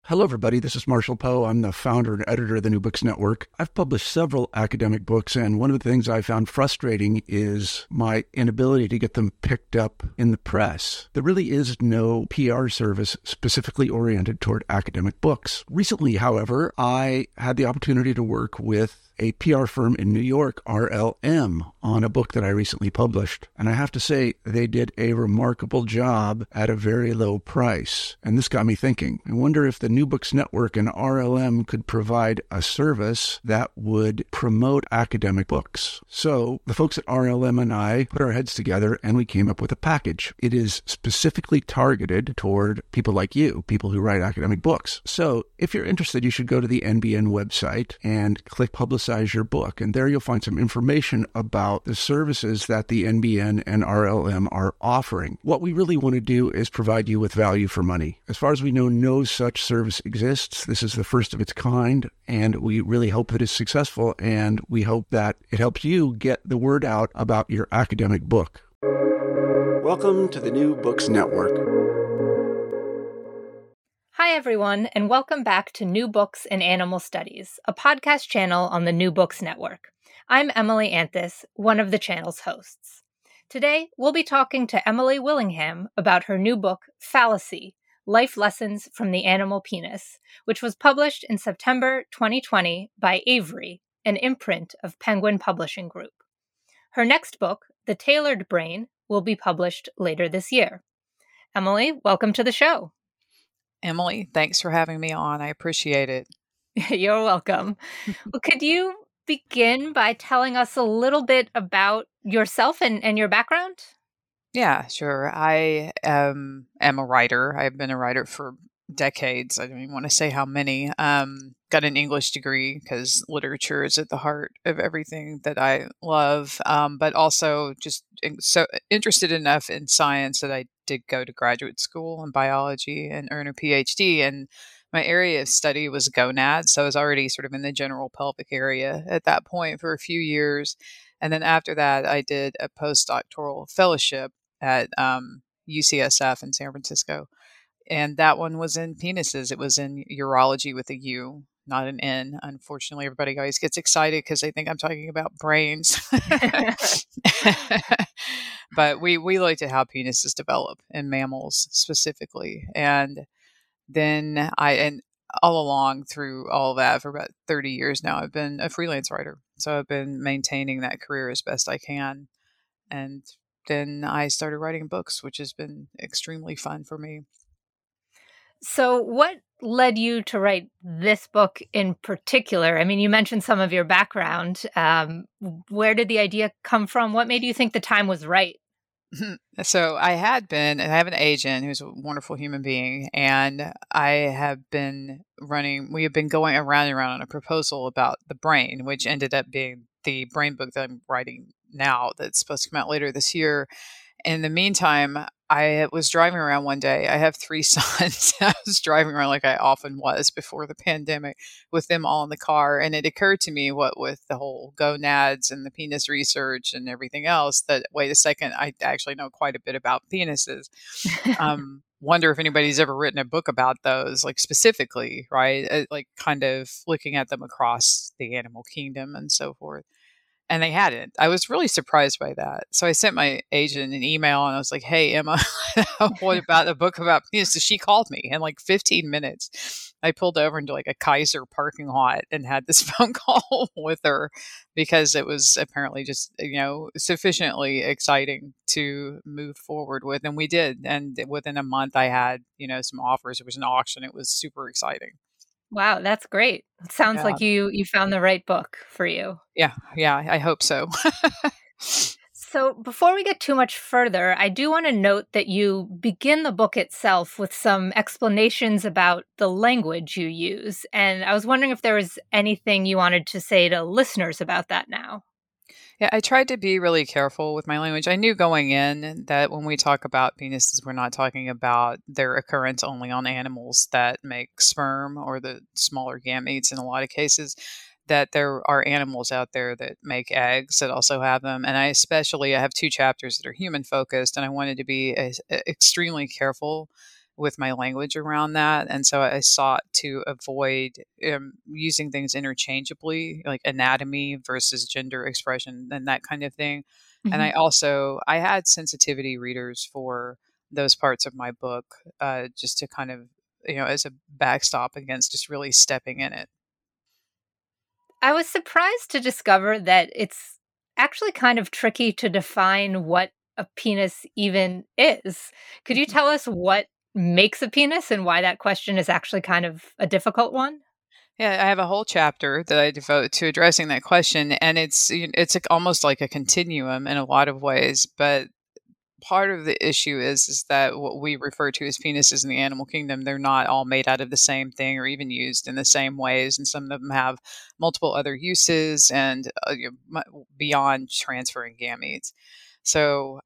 Hello, everybody. This is Marshall Poe. I'm the founder and editor of the New Books Network. I've published several academic books, and one of the things I found frustrating is my inability to get them picked up in the press. There really is no PR service specifically oriented toward academic books. Recently, however, I had the opportunity to work with a PR firm in New York, RLM, on a book that I recently published. And I have to say, they did a remarkable job at a very low price. And this got me thinking. I wonder if the New Books Network and RLM could provide a service that would promote academic books. So the folks at RLM and I put our heads together and we came up with a package. It is specifically targeted toward people like you, people who write academic books. So if you're interested, you should go to the NBN website and click Publicize Your Book. And there you'll find some information about the services that the NBN and RLM are offering. What we really want to do is provide you with value for money. As far as we know, no such service exists. This is the first of its kind, and we really hope that it's successful, and we hope that it helps you get the word out about your academic book. Welcome to the New Books Network. Hi, everyone, and welcome back to New Books in Animal Studies, a podcast channel on the New Books Network. I'm Emily Anthis, one of the channel's hosts. Today, we'll be talking to Emily Willingham about her new book, Fallacy: Life Lessons from the Animal Penis, which was published in September 2020 by Avery, an imprint of Penguin Publishing Group. Her next book, The Tailored Brain, will be published later this year. Emily, welcome to the show. Emily, thanks for having me on. I appreciate it. You're welcome. Well, could you begin by telling us a little bit about yourself and your background? Yeah, sure. I am a writer. I've been a writer for decades. I don't even want to say how many. Got an English degree because literature is at the heart of everything that I love, but also just so interested enough in science that I did go to graduate school in biology and earn a PhD. And my area of study was gonads. So I was already sort of in the general pelvic area at that point for a few years. And then after that, I did a postdoctoral fellowship at UCSF in San Francisco. And that one was in penises. It was in urology with a U, not an N. Unfortunately, everybody always gets excited because they think I'm talking about brains. But we looked at how penises develop in mammals specifically. And then and all along through all of that for about 30 years now, I've been a freelance writer. So I've been maintaining that career as best I can. And then I started writing books, which has been extremely fun for me. So what led you to write this book in particular? I mean, you mentioned some of your background. Where did the idea come from? What made you think the time was right? So I have an agent who's a wonderful human being, and we have been going around and around on a proposal about the brain, which ended up being the brain book that I'm writing now that's supposed to come out later this year. In the meantime, I was driving around one day. I have 3 sons. I was driving around like I often was before the pandemic with them all in the car. And it occurred to me, what with the whole gonads and the penis research and everything else, that wait a second, I actually know quite a bit about penises. Wonder if anybody's ever written a book about those, like specifically, right? Like kind of looking at them across the animal kingdom and so forth. And they hadn't. I was really surprised by that. So I sent my agent an email and I was like, hey, Emma, what about a book about penis? So she called me in like 15 minutes. I pulled over into like a Kaiser parking lot and had this phone call with her because it was apparently just, sufficiently exciting to move forward with. And we did. And within a month I had, some offers. It was an auction. It was super exciting. Wow, that's great. It sounds like you found the right book for you. Yeah, I hope so. So before we get too much further, I do want to note that you begin the book itself with some explanations about the language you use. And I was wondering if there was anything you wanted to say to listeners about that now. Yeah, I tried to be really careful with my language. I knew going in that when we talk about penises, we're not talking about their occurrence only on animals that make sperm or the smaller gametes in a lot of cases, that there are animals out there that make eggs that also have them. And I have 2 chapters that are human focused, and I wanted to be extremely careful with my language around that. And so I sought to avoid using things interchangeably, like anatomy versus gender expression and that kind of thing. And Mhm. I had sensitivity readers for those parts of my book, just to kind of, as a backstop against just really stepping in it. I was surprised to discover that it's actually kind of tricky to define what a penis even is. Could you tell us what makes a penis and why that question is actually kind of a difficult one? Yeah, I have a whole chapter that I devote to addressing that question, and it's like almost like a continuum in a lot of ways. But part of the issue is that what we refer to as penises in the animal kingdom, they're not all made out of the same thing or even used in the same ways, and some of them have multiple other uses and beyond transferring gametes. So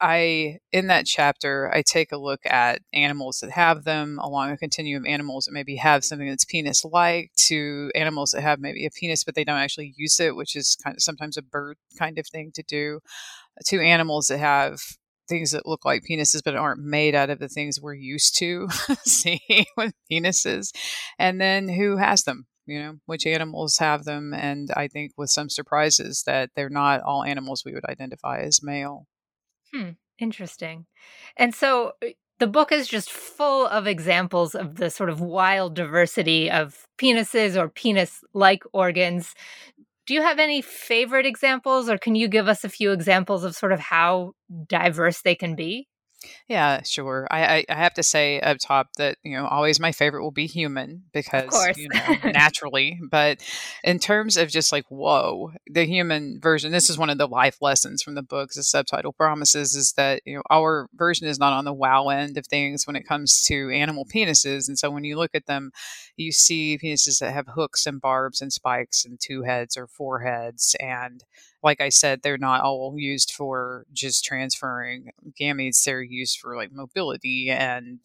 in that chapter, I take a look at animals that have them along a continuum of animals that maybe have something that's penis-like to animals that have maybe a penis, but they don't actually use it, which is kind of sometimes a bird kind of thing to do, to animals that have things that look like penises but aren't made out of the things we're used to seeing with penises, and then who has them, which animals have them. And I think with some surprises that they're not all animals we would identify as male. Hmm, interesting. And so the book is just full of examples of the sort of wild diversity of penises or penis like organs. Do you have any favorite examples, or can you give us a few examples of sort of how diverse they can be? Yeah, sure. I have to say up top that, always my favorite will be human Of because, course. naturally. But in terms of just like, whoa, the human version, this is one of the life lessons from the book. The subtitle promises is that, our version is not on the wow end of things when it comes to animal penises. And so when you look at them, you see penises that have hooks and barbs and spikes and two heads or four heads. And like I said, they're not all used for just transferring gametes. They're used for like mobility and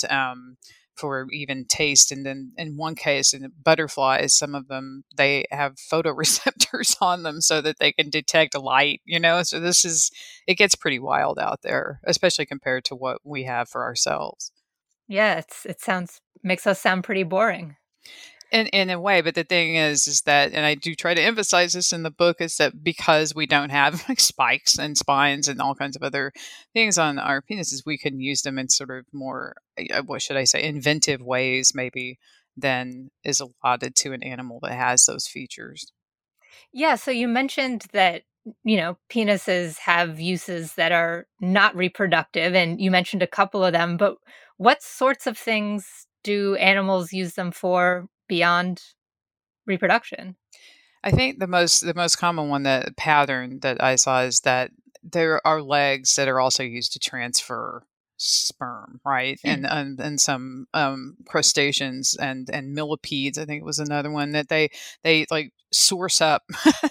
for even taste. And then in one case, in butterflies, some of them they have photoreceptors on them so that they can detect light. So it gets pretty wild out there, especially compared to what we have for ourselves. Yeah, it sounds makes us sound pretty boring. In a way, but the thing is that, and I do try to emphasize this in the book, is that because we don't have like spikes and spines and all kinds of other things on our penises, we can use them in sort of more, what should I say, inventive ways, maybe, than is allotted to an animal that has those features. Yeah, so you mentioned that, penises have uses that are not reproductive, and you mentioned a couple of them, but what sorts of things do animals use them for beyond reproduction? I think the most common one, that pattern that I saw, is that there are legs that are also used to transfer sperm, right? Hmm. And some crustaceans and millipedes, I think it was another one that they like source up.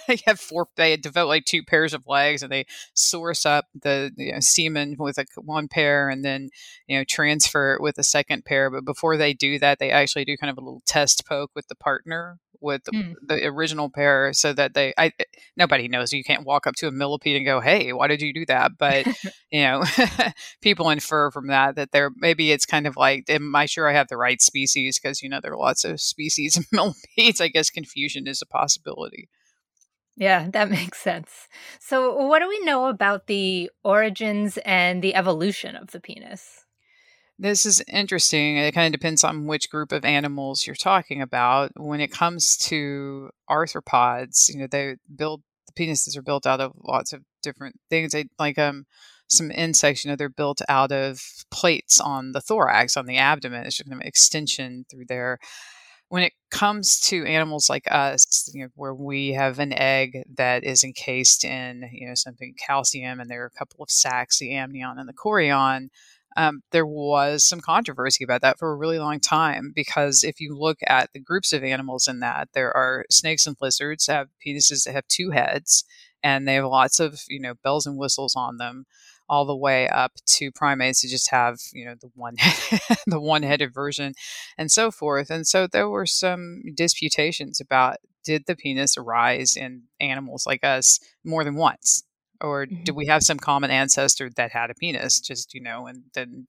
They devote like two pairs of legs, and they source up the semen with like one pair, and then transfer it with a second pair. But before they do that, they actually do kind of a little test poke with the partner, with Hmm. the original pair, so that nobody knows. You can't walk up to a millipede and go, "Hey, why did you do that?" But you know, people infer from that there, maybe it's kind of like, am I sure I have the right species? Because there are lots of species of millipedes. I guess confusion is a possibility. Yeah, that makes sense. So, what do we know about the origins and the evolution of the penis? This is interesting. It kind of depends on which group of animals you're talking about. When it comes to arthropods, the penises are built out of lots of different things. They like some insects, they're built out of plates on the thorax, on the abdomen. It's just kind of extension through there. When it comes to animals like us, where we have an egg that is encased in, something calcium, and there are a couple of sacs, the amnion and the chorion, there was some controversy about that for a really long time, because if you look at the groups of animals in that, there are snakes and lizards that have penises that have two heads, and they have lots of bells and whistles on them, all the way up to primates who just have the one the one-headed version, and so forth. And so there were some disputations about, did the penis arise in animals like us more than once, or do Mhm. we have some common ancestor that had a penis, just and then that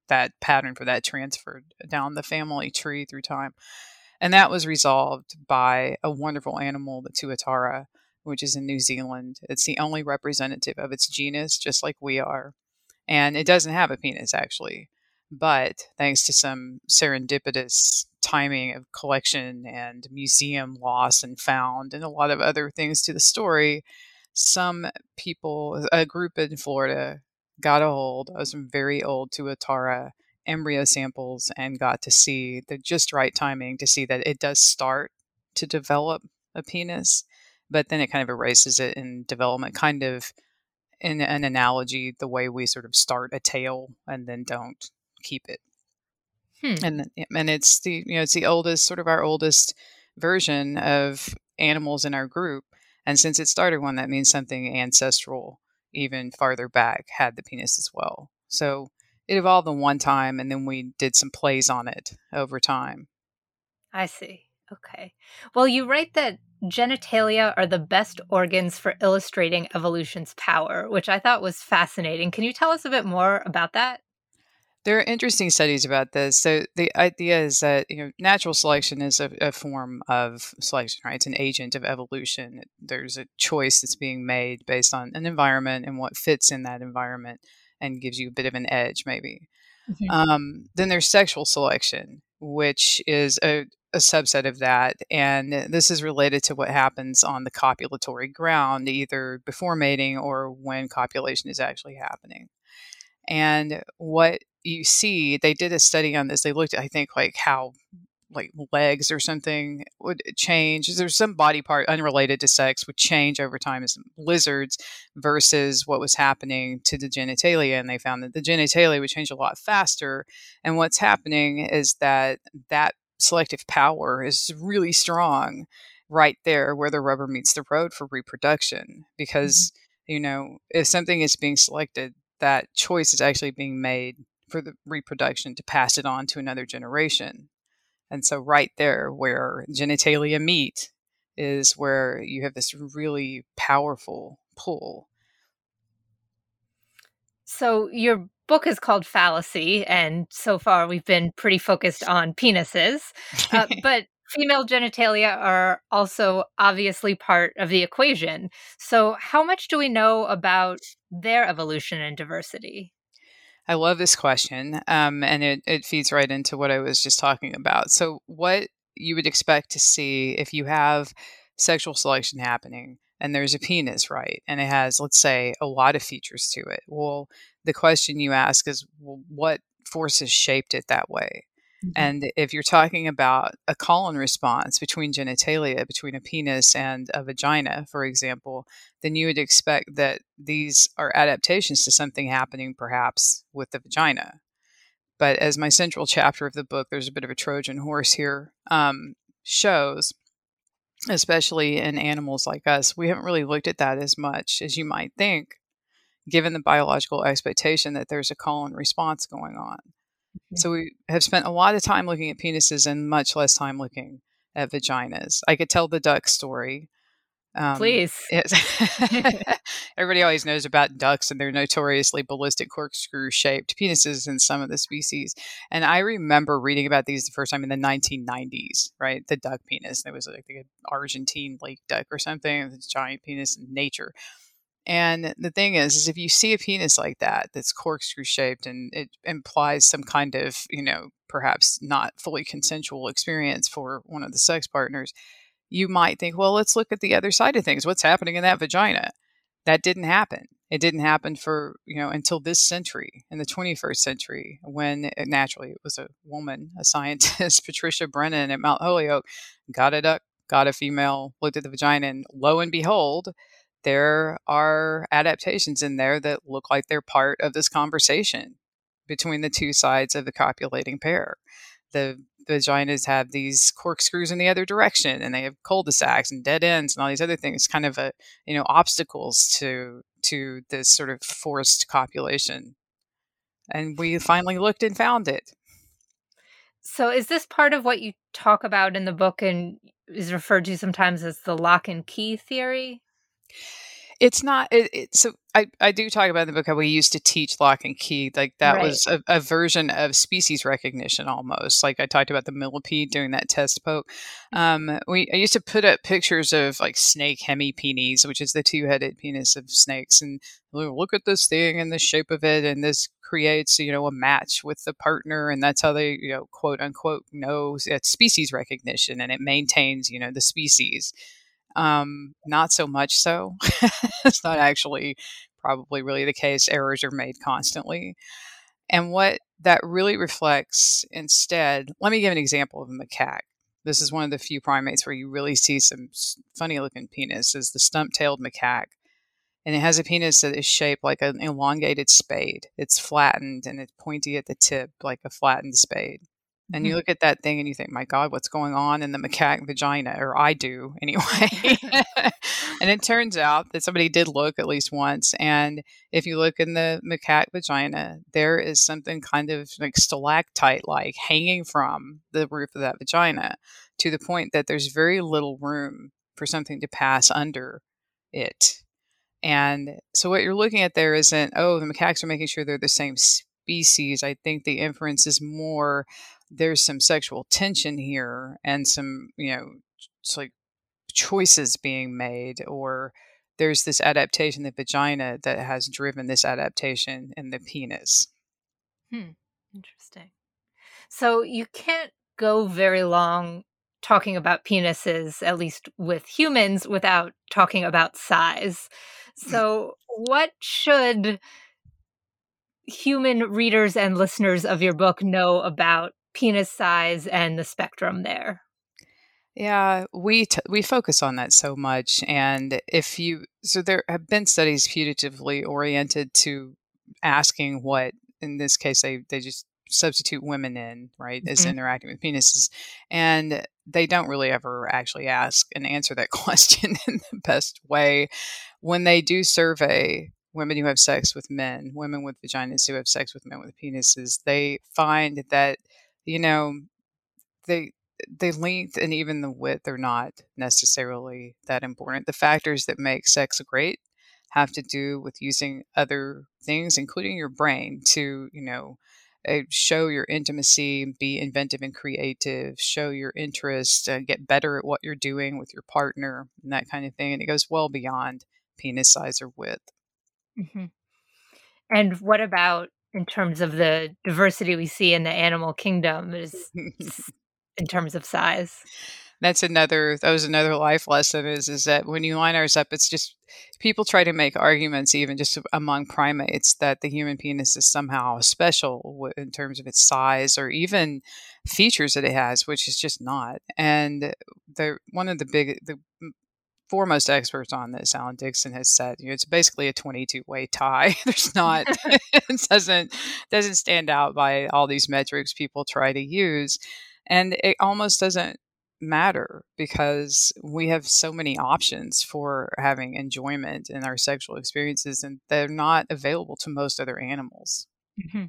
that pattern for that transferred down the family tree through time. And that was resolved by a wonderful animal, the tuatara, which is in New Zealand. It's the only representative of its genus, just like we are. And it doesn't have a penis, actually. But thanks to some serendipitous timing of collection and museum lost and found, and a lot of other things to the story, some people, a group in Florida, got a hold of some very old tuatara embryo samples and got to see the just right timing to see that it does start to develop a penis, but then it kind of erases it in development, kind of in an analogy, the way we sort of start a tail and then don't keep it. And it's the oldest, sort of our oldest version of animals in our group. And since it started one, that means something ancestral, even farther back, had the penis as well. So it evolved in one time, and then we did some plays on it over time. I see. Okay. Well, you write that genitalia are the best organs for illustrating evolution's power, which I thought was fascinating. Can you tell us a bit more about that? There are interesting studies about this. So the idea is that natural selection is a form of selection, right? It's an agent of evolution. There's a choice that's being made based on an environment and what fits in that environment, and gives you a bit of an edge, maybe. Then there's sexual selection, which is a subset of that, and this is related to what happens on the copulatory ground, either before mating or when copulation is actually happening. And what you see, they did a study on this. They looked at, I think, how legs or something would change. There's some body part unrelated to sex would change over time as lizards versus what was happening to the genitalia. And they found that the genitalia would change a lot faster. And what's happening is that selective power is really strong right there where the rubber meets the road for reproduction. Because, if something is being selected, that choice is actually being made for the reproduction to pass it on to another generation. And so right there where genitalia meet is where you have this really powerful pull. So your book is called Fallacy, and so far we've been pretty focused on penises, but female genitalia are also obviously part of the equation. So how much do we know about their evolution and diversity? I love this question, and it feeds right into what I was just talking about. So what you would expect to see if you have sexual selection happening and there's a penis, right? And it has, let's say, a lot of features to it. Well, the question you ask is, well, what forces shaped it that way? And if you're talking about a call-and response between genitalia, between a penis and a vagina, for example, then you would expect that these are adaptations to something happening perhaps with the vagina. But as my central chapter of the book, there's a bit of a Trojan horse here, shows, especially in animals like us, we haven't really looked at that as much as you might think, given the biological expectation that there's a call-and response going on. So we have spent a lot of time looking at penises and much less time looking at vaginas. I could tell the duck story. Please. Everybody always knows about ducks and their notoriously ballistic corkscrew-shaped penises in some of the species. And I remember reading about these the first time in the 1990s, right? The duck penis. There was like an Argentine lake duck or something with a giant penis in nature. And the thing is if you see a penis like that, that's corkscrew shaped and it implies some kind of, perhaps not fully consensual experience for one of the sex partners, you might think, well, let's look at the other side of things. What's happening in that vagina? That didn't happen. It didn't happen for, until this century, in the 21st century, when naturally it was a woman, a scientist, Patricia Brennan at Mount Holyoke, got a duck, got a female, looked at the vagina, and lo and behold, there are adaptations in there that look like they're part of this conversation between the two sides of the copulating pair. The vaginas have these corkscrews in the other direction, and they have cul-de-sacs and dead ends and all these other things, kind of obstacles to this sort of forced copulation. And we finally looked and found it. So is this part of what you talk about in the book and is referred to sometimes as the lock and key theory? It's not. So I do talk about in the book how we used to teach lock and key. Like that Right. was a version of species recognition almost. Like I talked about the millipede doing that test poke. I used to put up pictures of like snake hemipenes, which is the two-headed penis of snakes, and look at this thing and the shape of it, and this creates a match with the partner, and that's how they quote unquote know it's species recognition, and it maintains the species. Not so much so. It's not actually probably really the case. Errors are made constantly. And what that really reflects instead, let me give an example of a macaque. This is one of the few primates where you really see some funny looking penis, is the stump-tailed macaque. And it has a penis that is shaped like an elongated spade. It's flattened and it's pointy at the tip like a flattened spade. And you look at that thing and you think, my God, what's going on in the macaque vagina? Or I do anyway. And it turns out that somebody did look at least once. And if you look in the macaque vagina, there is something kind of like stalactite like hanging from the roof of that vagina, to the point that there's very little room for something to pass under it. And so what you're looking at there isn't, oh, the macaques are making sure they're the same species. I think the inference is more there's some sexual tension here, and some, it's like choices being made, or there's this adaptation in the vagina that has driven this adaptation in the penis. Interesting. So you can't go very long talking about penises, at least with humans, without talking about size. So what should human readers and listeners of your book know about penis size and the spectrum there? Yeah, we focus on that so much, and so there have been studies putatively oriented to asking what, in this case, they just substitute women in, right, as interacting with penises, and they don't really ever actually ask and answer that question in the best way. When they do survey women who have sex with men, women with vaginas who have sex with men with penises, they find that they the length and even the width are not necessarily that important. The factors that make sex great have to do with using other things, including your brain, to, show your intimacy, be inventive and creative, show your interest, get better at what you're doing with your partner, and that kind of thing. And it goes well beyond penis size or width. Mm-hmm. And what about in terms of the diversity we see in the animal kingdom in terms of size? That was another life lesson, is that when you line ours up, it's just people try to make arguments, even just among primates, that the human penis is somehow special in terms of its size or even features that it has, which is just not. And one of the foremost experts on this, Alan Dixon, has said, it's basically a 22-way tie. There's not, it doesn't stand out by all these metrics people try to use. And it almost doesn't matter, because we have so many options for having enjoyment in our sexual experiences, and they're not available to most other animals. Mm-hmm.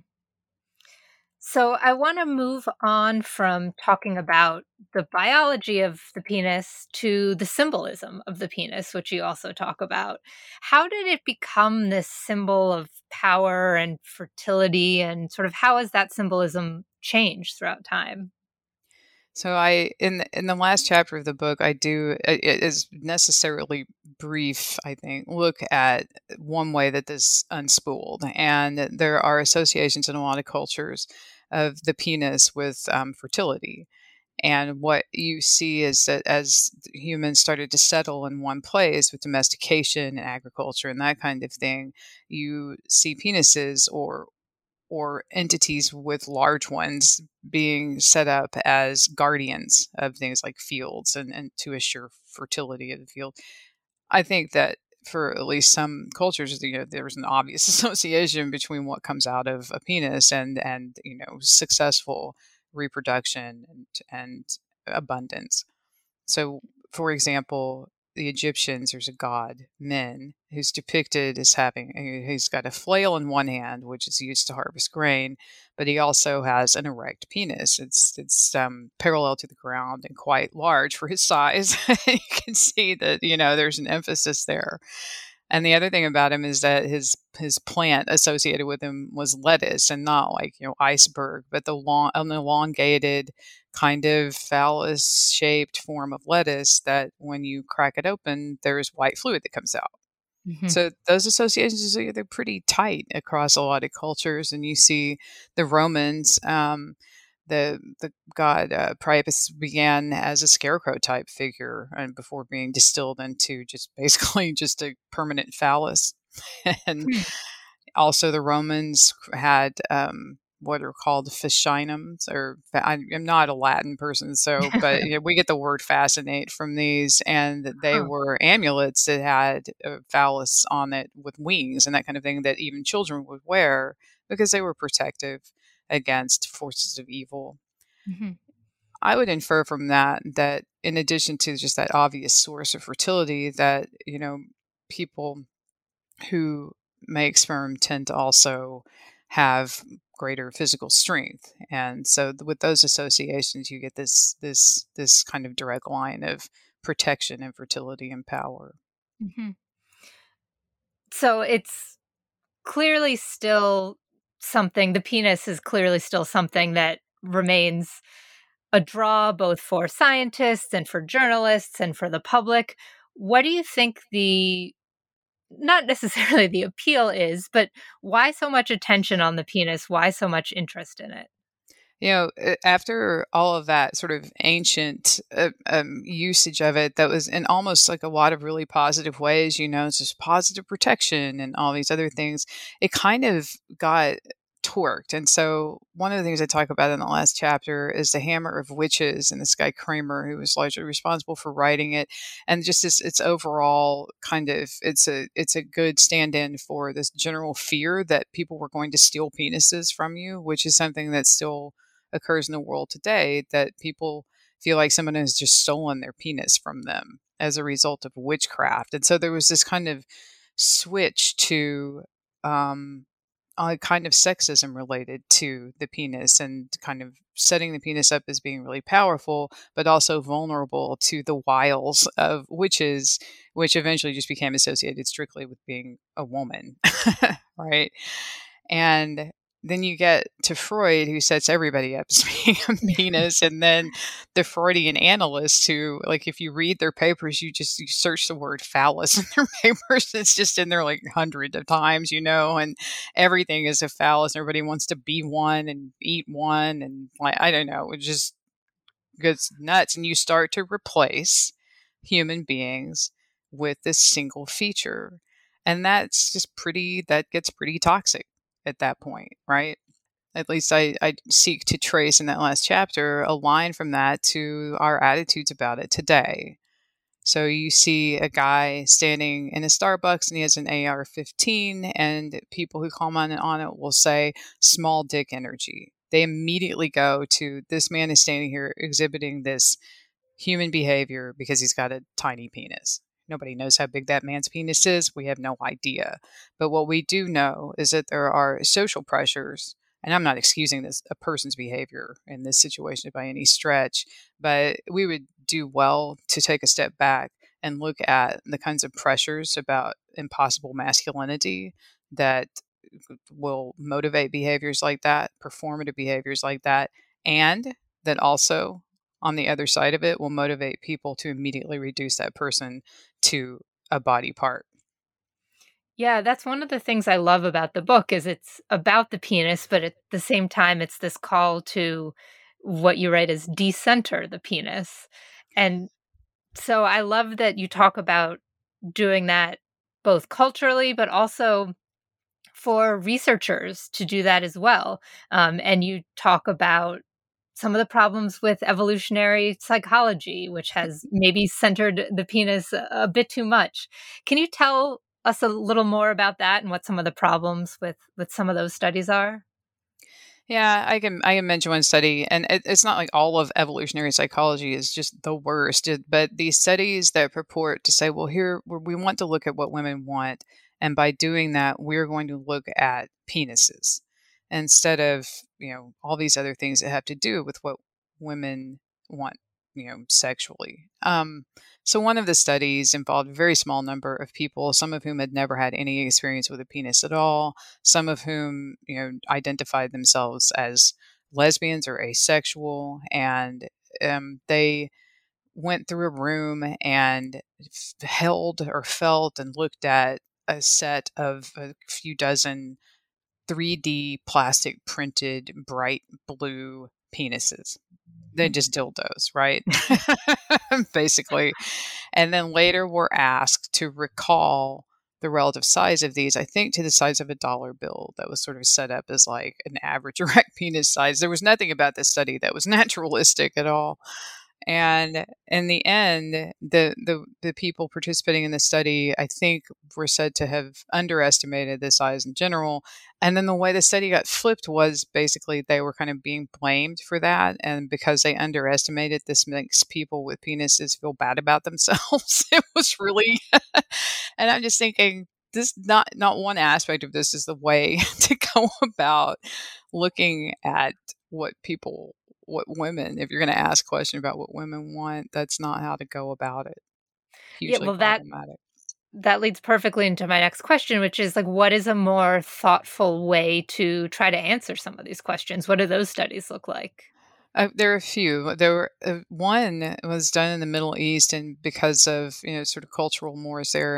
So I want to move on from talking about the biology of the penis to the symbolism of the penis, which you also talk about. How did it become this symbol of power and fertility, and sort of how has that symbolism changed throughout time? So in the last chapter of the book, it is necessarily brief, I think, look at one way that this unspooled. And there are associations in a lot of cultures of the penis with fertility. And what you see is that as humans started to settle in one place with domestication and agriculture and that kind of thing, you see penises or entities with large ones being set up as guardians of things like fields, and to assure fertility of the field. I think that for at least some cultures, there's an obvious association between what comes out of a penis and successful reproduction and abundance. So, for example, the Egyptians, there's a god, Men, who's depicted as he's got a flail in one hand, which is used to harvest grain, but he also has an erect penis. It's parallel to the ground and quite large for his size. You can see that, there's an emphasis there. And the other thing about him is that his plant associated with him was lettuce, and not like, iceberg, but an elongated kind of phallus shaped form of lettuce that when you crack it open, there's white fluid that comes out. Mhm. So those associations, they're pretty tight across a lot of cultures. And you see the Romans, the god Priapus began as a scarecrow type figure, and before being distilled into just basically just a permanent phallus. And Hmm. also the Romans had what are called fascinums, or I'm not a Latin person, so but we get the word fascinate from these, and they Huh. were amulets that had a phallus on it with wings and that kind of thing that even children would wear because they were protective against forces of evil. Mhm. I would infer from that in addition to just that obvious source of fertility, that people who make sperm tend to also have greater physical strength, and so with those associations, you get this kind of direct line of protection and fertility and power. Mhm. So it's clearly still something, the penis is clearly still something that remains a draw both for scientists and for journalists and for the public. What do you think the not necessarily the appeal is, but why so much attention on the penis? Why so much interest in it? After all of that sort of ancient usage of it, that was in almost like a lot of really positive ways, it's just positive protection and all these other things, it kind of got torqued. And so, one of the things I talk about in the last chapter is the Hammer of Witches, and this guy Kramer, who was largely responsible for writing it, and just its overall kind of it's a good stand-in for this general fear that people were going to steal penises from you, which is something that still occurs in the world today, that people feel like someone has just stolen their penis from them as a result of witchcraft. And so there was this kind of switch to um, a kind of sexism related to the penis, and kind of setting the penis up as being really powerful, but also vulnerable to the wiles of witches, which eventually just became associated strictly with being a woman. Right. And then you get to Freud, who sets everybody up as being a penis, and then the Freudian analysts who, like, if you read their papers, you search the word phallus in their papers, it's just in there like hundreds of times, and everything is a phallus, and everybody wants to be one and eat one, and like, I don't know, it just gets nuts, and you start to replace human beings with this single feature. And that gets pretty toxic at that point, right? At least I seek to trace in that last chapter a line from that to our attitudes about it today. So you see a guy standing in a Starbucks and he has an AR-15, and people who comment on it will say small dick energy. They immediately go to, this man is standing here exhibiting this human behavior because he's got a tiny penis. Nobody knows how big that man's penis is. We have no idea. But what we do know is that there are social pressures, and I'm not excusing a person's behavior in this situation by any stretch, but we would do well to take a step back and look at the kinds of pressures about impossible masculinity that will motivate behaviors like that, performative behaviors like that, and that also, on the other side of it, will motivate people to immediately reduce that person to a body part. Yeah, that's one of the things I love about the book is it's about the penis, but at the same time, it's this call to what you write is decenter the penis. And so I love that you talk about doing that both culturally, but also for researchers to do that as well. And you talk about some of the problems with evolutionary psychology, which has maybe centered the penis a bit too much. Can you tell us a little more about that and what some of the problems with some of those studies are? Yeah, I can mention one study, and it's not like all of evolutionary psychology is just the worst, but these studies that purport to say, well, here we want to look at what women want, and by doing that, we're going to look at penises instead of all these other things that have to do with what women want, sexually. So one of the studies involved a very small number of people, some of whom had never had any experience with a penis at all, some of whom, identified themselves as lesbians or asexual, and they went through a room and held or felt and looked at a set of a few dozen 3D plastic printed bright blue penises. They're just dildos, right? Basically. And then later were asked to recall the relative size of these, I think to the size of a dollar bill that was sort of set up as like an average erect penis size. There was nothing about this study that was naturalistic at all. And in the end, the people participating in the study, I think, were said to have underestimated the size in general. And then the way the study got flipped was basically they were kind of being blamed for that. And because they underestimated, this makes people with penises feel bad about themselves. It was really, and I'm just thinking, this not one aspect of this is the way to go about looking at what women, if you're going to ask a question about what women want, that's not how to go about it. Yeah, Hugely well, problematic. that leads perfectly into my next question, which is like, what is a more thoughtful way to try to answer some of these questions? What do those studies look like? There are a few. There were one was done in the Middle East, and because of sort of cultural mores there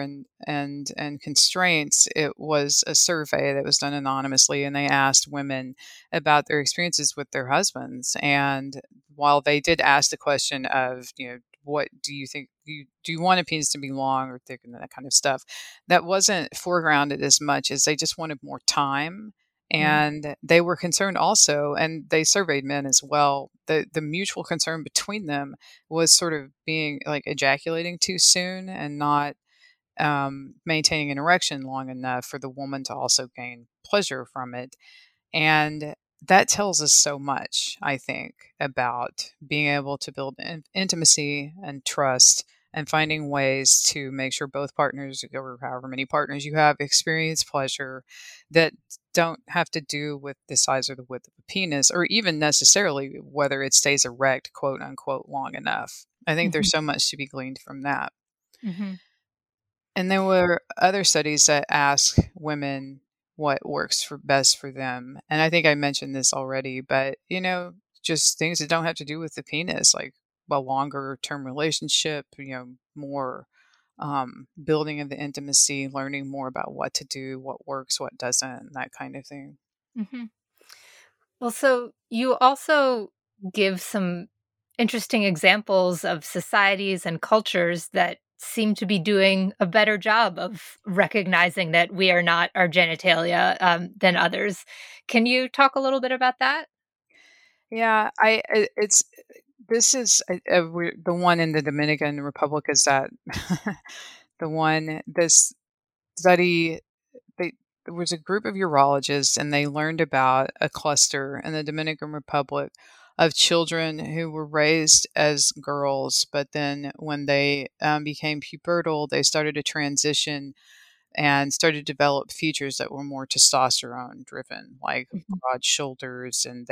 and constraints, it was a survey that was done anonymously, and they asked women about their experiences with their husbands. And while they did ask the question of what do you think, do you want a penis to be long or thick and that kind of stuff, that wasn't foregrounded as much as they just wanted more time. And they were concerned also, and they surveyed men as well. The mutual concern between them was sort of being like ejaculating too soon and not maintaining an erection long enough for the woman to also gain pleasure from it. And that tells us so much, I think, about being able to build intimacy and trust and finding ways to make sure both partners, or however many partners you have, experience pleasure that don't have to do with the size or the width of a penis, or even necessarily whether it stays erect, quote unquote, long enough. I think there's so much to be gleaned from that. Mm-hmm. And there were other studies that ask women what works for best for them. And I think I mentioned this already, but just things that don't have to do with the penis, like a longer term relationship, more building of the intimacy, learning more about what to do, what works, what doesn't, that kind of thing. Mm-hmm. Well, so you also give some interesting examples of societies and cultures that seem to be doing a better job of recognizing that we are not our genitalia than others. Can you talk a little bit about that? Yeah, it's this is the one in the Dominican Republic is that the one this study they there was a group of urologists and they learned about a cluster in the Dominican Republic of children who were raised as girls, but then when they became pubertal, they started to transition and started to develop features that were more testosterone driven, like Mhm. broad shoulders, and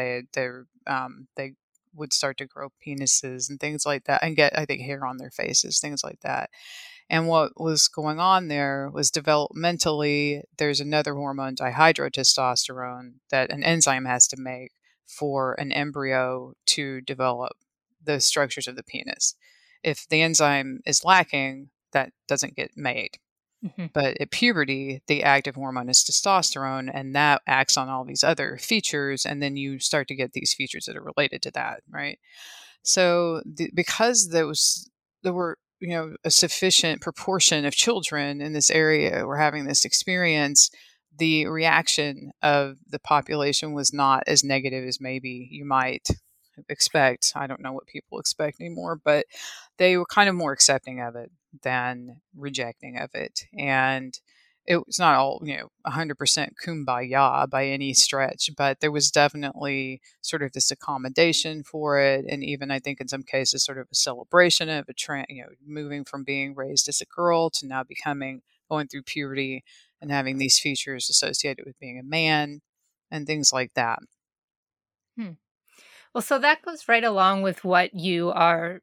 they would start to grow penises and things like that, and get, I think, hair on their faces, things like that. And what was going on there was developmentally, there's another hormone, dihydrotestosterone, that an enzyme has to make for an embryo to develop the structures of the penis. If the enzyme is lacking, that doesn't get made. Mhm. But at puberty, the active hormone is testosterone, and that acts on all these other features. And then you start to get these features that are related to that, right? So, because there were a sufficient proportion of children in this area were having this experience, the reaction of the population was not as negative as maybe you might expect. I don't know what people expect anymore, but they were kind of more accepting of it than rejecting of it. And it was not all, 100% kumbaya by any stretch, but there was definitely sort of this accommodation for it. And even I think in some cases, sort of a celebration of moving from being raised as a girl to now going through puberty and having these features associated with being a man and things like that. Hmm. Well, so that goes right along with what you are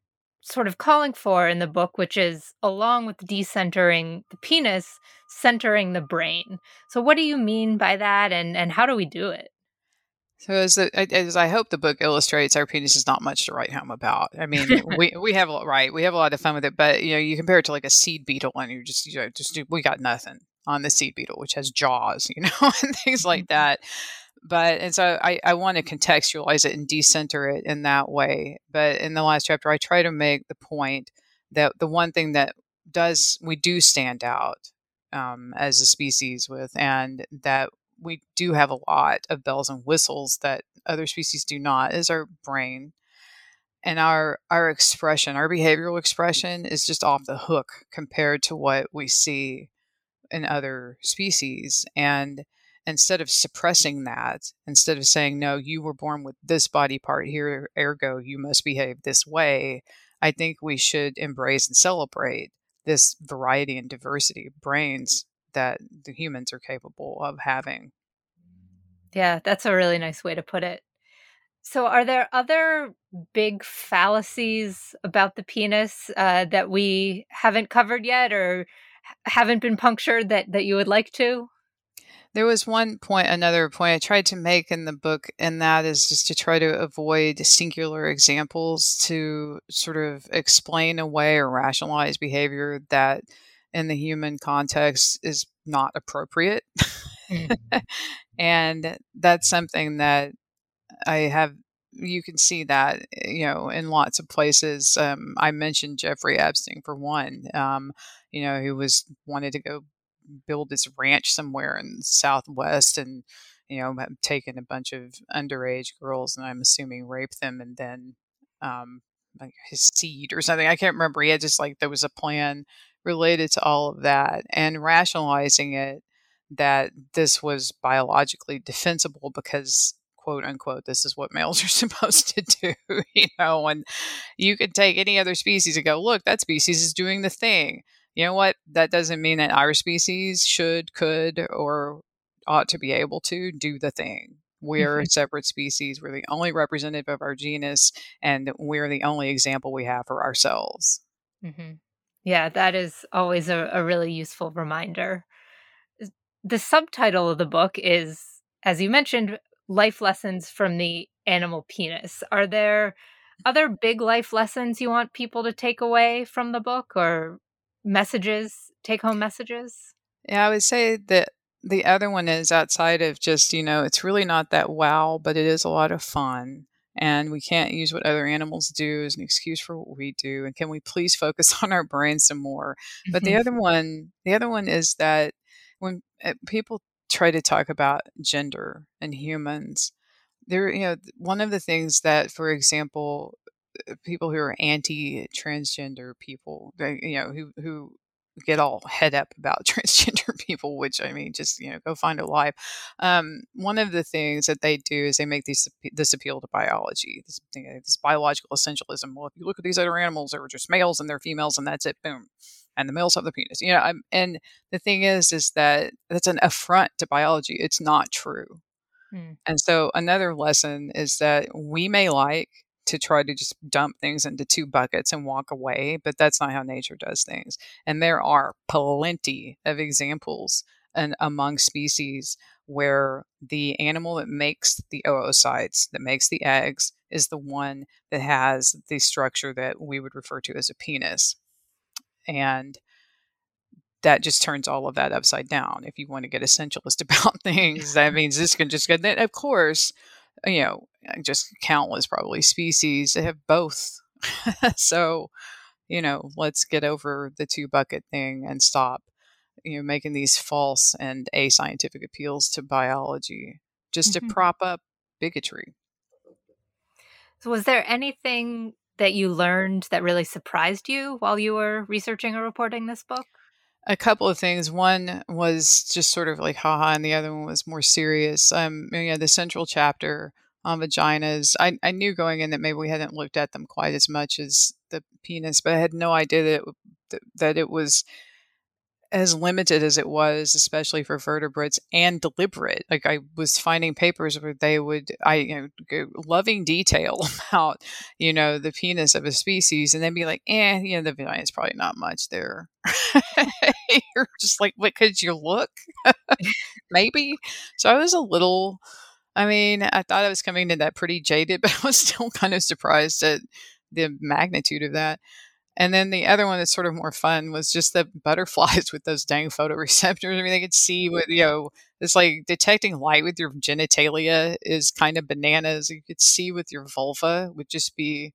sort of calling for in the book, which is along with decentering the penis, centering the brain. So what do you mean by that, and how do we do it? So as I hope the book illustrates, our penis is not much to write home about. I mean, we have a lot, right? We have a lot of fun with it, but you compare it to like a seed beetle, and we got nothing on the seed beetle, which has jaws, and things like that. And so I want to contextualize it and decenter it in that way. But in the last chapter, I try to make the point that the one thing that we do stand out as a species with, and that we do have a lot of bells and whistles that other species do not, is our brain. And our expression, our behavioral expression, is just off the hook compared to what we see in other species. And instead of suppressing that, instead of saying, no, you were born with this body part here, ergo you must behave this way, I think we should embrace and celebrate this variety and diversity of brains that the humans are capable of having. Yeah, that's a really nice way to put it. So are there other big fallacies about the penis that we haven't covered yet, or haven't been punctured that you would like to? There was another point I tried to make in the book, and that is just to try to avoid singular examples to sort of explain away or rationalize behavior that in the human context is not appropriate. And that's something that you can see that, in lots of places. I mentioned Jeffrey Epstein for one, who wanted to go build this ranch somewhere in the Southwest, and have taken a bunch of underage girls, and I'm assuming raped them, and then like his seed or something. I can't remember. He had just there was a plan related to all of that, and rationalizing it that this was biologically defensible because, quote unquote, this is what males are supposed to do, and you could take any other species and go, look, that species is doing the thing. You know what? That doesn't mean that our species should, could, or ought to be able to do the thing. We're a separate species. We're the only representative of our genus, and we're the only example we have for ourselves. Mm-hmm. Yeah, that is always a really useful reminder. The subtitle of the book is, as you mentioned, Life Lessons from the Animal Penis. Are there other big life lessons you want people to take away from the book, or take-home messages? Yeah, I would say that the other one is outside of just, it's really not that wow, but it is a lot of fun. And we can't use what other animals do as an excuse for what we do. And can we please focus on our brains some more? But the other one is that when people try to talk about gender and humans, one of the things that, for example, people who are anti-transgender people, who get all head up about transgender people, which I mean, just go find a life. One of the things that they do is they make this appeal to biology, this biological essentialism. Well, if you look at these other animals, they were just males and they're females, and that's it. Boom. And the males have the penis. And the thing is that that's an affront to biology. It's not true. And so another lesson is that we may like to try to just dump things into two buckets and walk away, but that's not how nature does things. And there are plenty of examples among species where the animal that makes the oocytes, that makes the eggs, is the one that has the structure that we would refer to as a penis. And that just turns all of that upside down. If you want to get essentialist about things, that means this can just go. Then, of course, just countless probably species that have both. So, let's get over the two bucket thing and stop, making these false and ascientific appeals to biology just to prop up bigotry. So was there anything that you learned that really surprised you while you were researching or reporting this book? A couple of things. One was just sort of like haha, and the other one was more serious. The central chapter on vaginas, I knew going in that maybe we hadn't looked at them quite as much as the penis, but I had no idea that it was as limited as it was, especially for vertebrates, and deliberate. Like I was finding papers where they would, go loving detail about, the penis of a species, and then be like, the vagina is probably not much there. You're just like, what? Could you look? Maybe. So I was a little. I mean, I thought I was coming to that pretty jaded, but I was still kind of surprised at the magnitude of that. And then the other one that's sort of more fun was just the butterflies with those dang photoreceptors. I mean, they could see what, it's like detecting light with your genitalia is kind of bananas. You could see with your vulva would just be,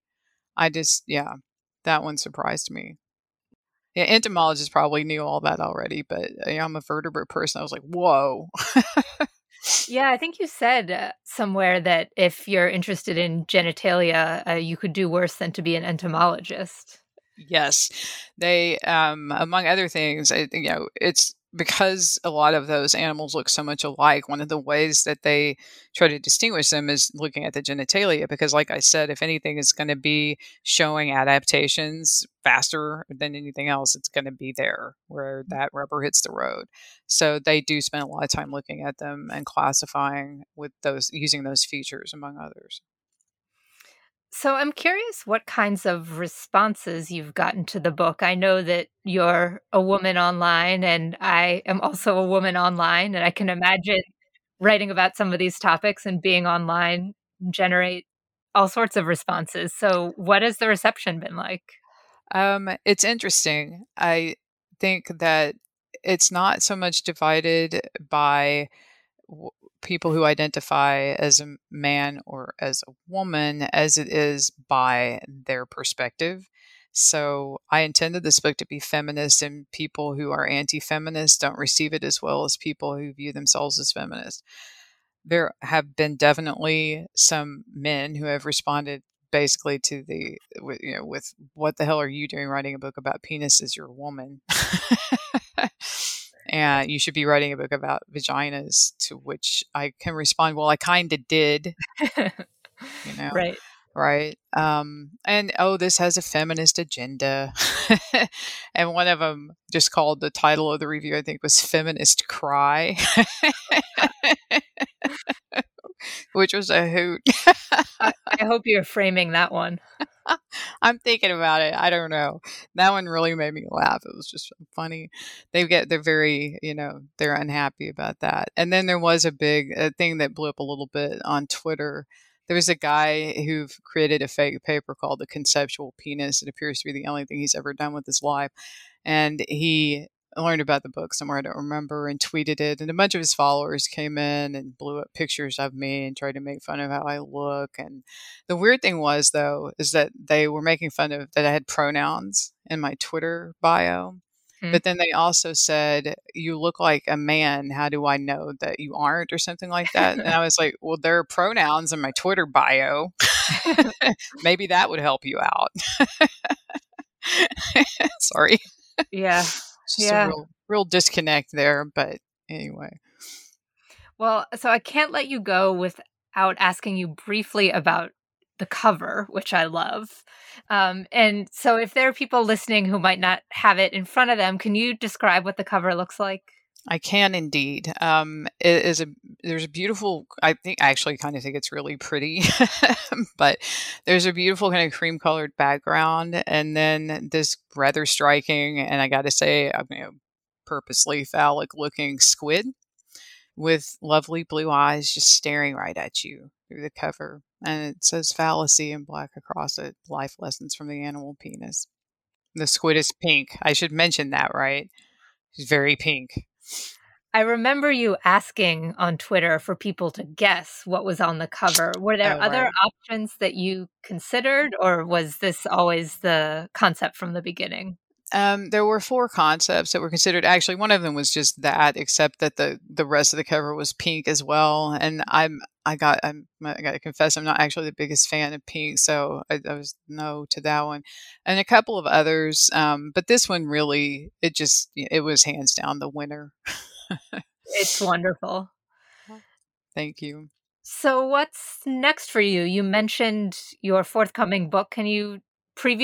that one surprised me. Yeah, entomologists probably knew all that already, but I'm a vertebrate person. I was like, whoa. Yeah, I think you said somewhere that if you're interested in genitalia, you could do worse than to be an entomologist. Yes, they, among other things, it's because a lot of those animals look so much alike. One of the ways that they try to distinguish them is looking at the genitalia, because, like I said, if anything is going to be showing adaptations faster than anything else, it's going to be there where that rubber hits the road. So they do spend a lot of time looking at them and classifying with those, using those features, among others. So I'm curious what kinds of responses you've gotten to the book. I know that you're a woman online, and I am also a woman online, and I can imagine writing about some of these topics and being online generate all sorts of responses. So what has the reception been like? It's interesting. I think that it's not so much divided by people who identify as a man or as a woman as it is by their perspective. So I intended this book to be feminist, and people who are anti-feminist don't receive it as well as people who view themselves as feminist. There have been definitely some men who have responded basically to with what the hell are you doing writing a book about penises? You're a woman. And you should be writing a book about vaginas, to which I can respond, well, I kind of did, Right. right? And this has a feminist agenda. And one of them just called, the title of the review, I think, was Feminist Cry, which was a hoot. I hope you're framing that one. I'm thinking about it. I don't know. That one really made me laugh. It was just funny. They're very, they're unhappy about that. And then there was a big thing that blew up a little bit on Twitter. There was a guy who created a fake paper called The Conceptual Penis. It appears to be the only thing he's ever done with his life. And he learned about the book somewhere, I don't remember, and tweeted it. And a bunch of his followers came in and blew up pictures of me and tried to make fun of how I look. And the weird thing was, though, is that they were making fun of that I had pronouns in my Twitter bio. But then they also said, you look like a man. How do I know that you aren't, or something like that? And I was like, well, there are pronouns in my Twitter bio. Maybe that would help you out. Sorry. Yeah. Just a real disconnect there. But anyway. Well, so I can't let you go without asking you briefly about the cover, which I love. And so if there are people listening who might not have it in front of them, can you describe what the cover looks like? I can indeed. There's a beautiful, I actually kind of think it's really pretty, but there's a beautiful kind of cream colored background, and then this rather striking, and I got to say, purposely phallic looking squid with lovely blue eyes just staring right at you through the cover. And it says fallacy in black across it, life lessons from the animal penis. The squid is pink. I should mention that, right? She's very pink. I remember you asking on Twitter for people to guess what was on the cover. Were there other options that you considered, or was this always the concept from the beginning? There were 4 concepts that were considered. Actually, one of them was just that, except that the rest of the cover was pink as well. And I got to confess, I'm not actually the biggest fan of pink, so I was no to that one, and a couple of others. But this one really, it was hands down the winner. It's wonderful. Thank you. So what's next for you? You mentioned your forthcoming book. Can you preview it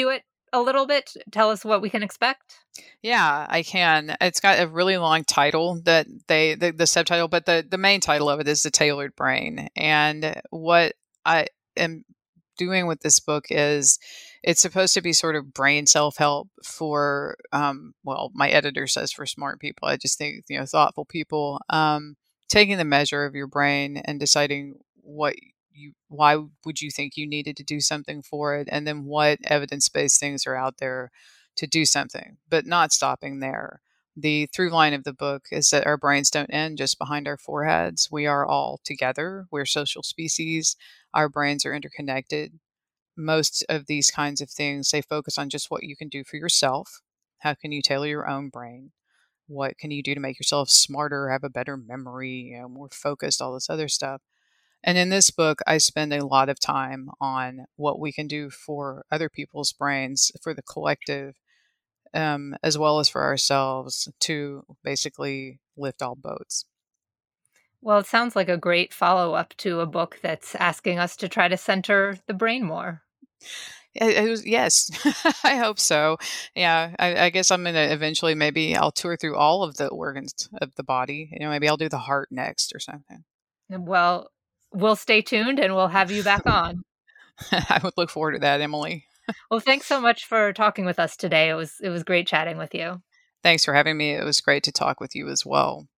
a little bit? Tell us what we can expect? Yeah, I can. It's got a really long title that the subtitle, but the main title of it is The Tailored Brain. And what I am doing with this book is it's supposed to be sort of brain self-help for well, my editor says for smart people. I just think, thoughtful people, taking the measure of your brain and deciding why would you think you needed to do something for it, and then what evidence-based things are out there to do something, but not stopping there. The through line of the book is that our brains don't end just behind our foreheads. We are all together. We're social species. Our brains are interconnected. Most of these kinds of things, they focus on just what you can do for yourself. How can you tailor your own brain? What can you do to make yourself smarter, have a better memory, more focused, all this other stuff. And in this book, I spend a lot of time on what we can do for other people's brains, for the collective, as well as for ourselves to basically lift all boats. Well, it sounds like a great follow-up to a book that's asking us to try to center the brain more. It was, yes, I hope so. Yeah, I guess I'm gonna eventually, maybe I'll tour through all of the organs of the body. Maybe I'll do the heart next or something. Well, we'll stay tuned and we'll have you back on. I would look forward to that, Emily. Well, thanks so much for talking with us today. It was great chatting with you. Thanks for having me. It was great to talk with you as well.